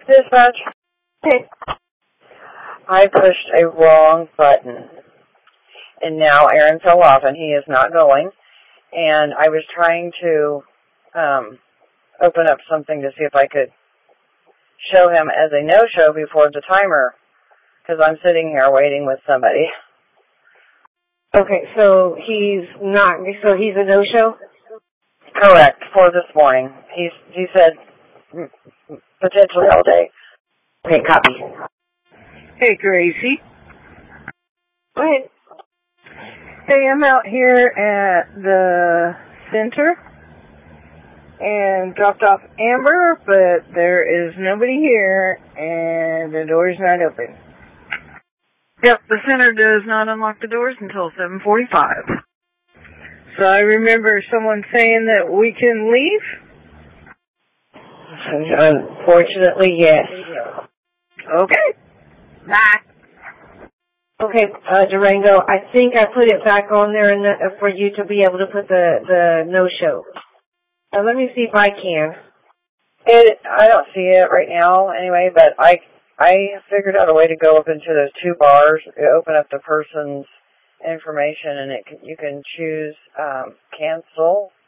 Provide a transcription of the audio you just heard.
Dispatch, Hey. I pushed a wrong button, and now Aaron fell off, and he is not going. And I was trying to open up something to see if I could show him as a no-show before the timer, because I'm sitting here waiting with somebody. Okay, so he's a no-show? Correct, for this morning. He said potentially all day. Okay, copy. Hey, Gracie. Go ahead. Hey, I'm out here at the center and dropped off Amber, but there is nobody here and the door's not open. Yep, the center does not unlock the doors until 7:45. So I remember someone saying that we can leave. Unfortunately, yes. Okay. Bye. Okay, Durango, I think I put it back on there for you to be able to put the no-show. Let me see if I can. I don't see it right now anyway, but I figured out a way to go up into those two bars, open up the person's information, and you can choose cancel